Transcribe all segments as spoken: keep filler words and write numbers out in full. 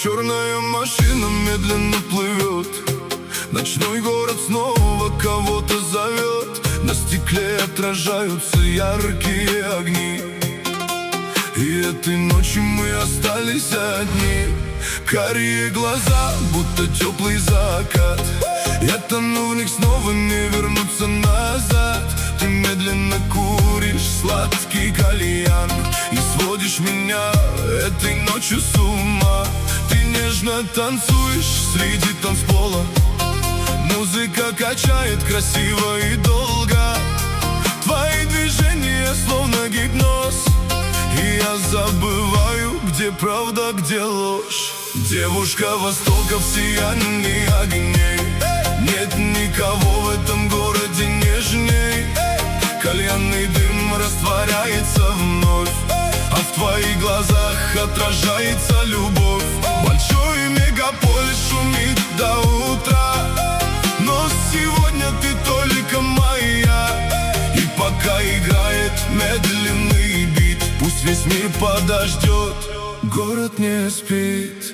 черная машина медленно плывет. Ночной город снова кого-то зовет. На стекле отражаются яркие огни. И этой ночью мы остались одни. Карие глаза, будто теплый закат. Я тону в них, снова не вернуться назад. Ты медленно куришь сладкий кальян и сводишь меня этой ночью с ума. Ты нежно танцуешь среди танцпола. Музыка качает красиво и долго. Твои движения словно гипноз. И я забываю, где правда, где ложь. Девушка Востока в сиянии огней. Нет никого в этом городе нежней. Кальянный дым растворяется вновь, а в твоих глазах отражается любовь. Большой мегаполис шумит до утра, но сегодня ты только моя. И пока играет медленный бит, пусть весь мир подождет, город не спит.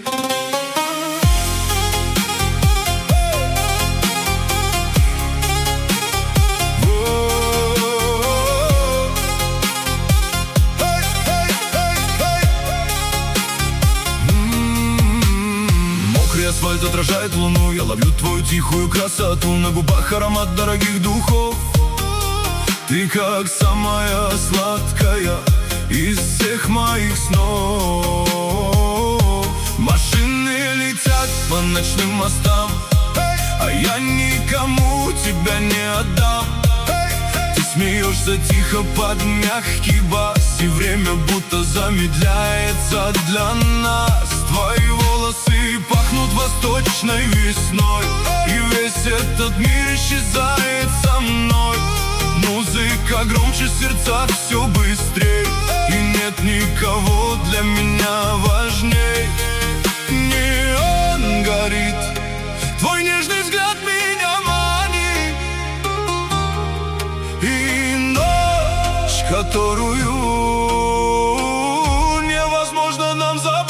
Асфальт отражает луну. Я ловлю твою тихую красоту. На губах аромат дорогих духов. Ты как самая сладкая из всех моих снов. Машины летят по ночным мостам, а я никому тебя не отдам. Ты смеешься тихо под мягкий бас, и время будто замедляется для нас. Твои волосы пахнут восточной весной, и весь этот мир исчезает со мной. Музыка громче, сердца все быстрей, и нет никого для меня важней. Неон горит, твой нежный взгляд меня манит, и ночь, которую невозможно нам забыть.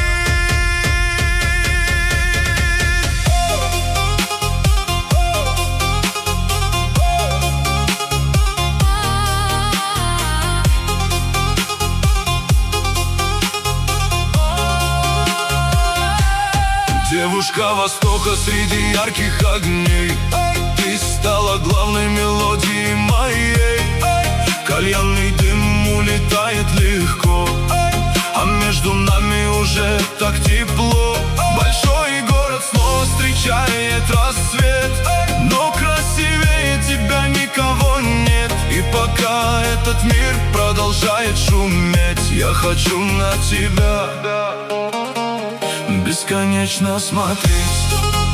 Девушка Востока среди ярких огней. Ты стала главной мелодией моей. Кальянный дым улетает легко, а между нами уже так тепло. Большой город снова встречает рассвет, но красивее тебя никого нет. И пока этот мир продолжает шуметь, я хочу на тебя бесконечно смотреть.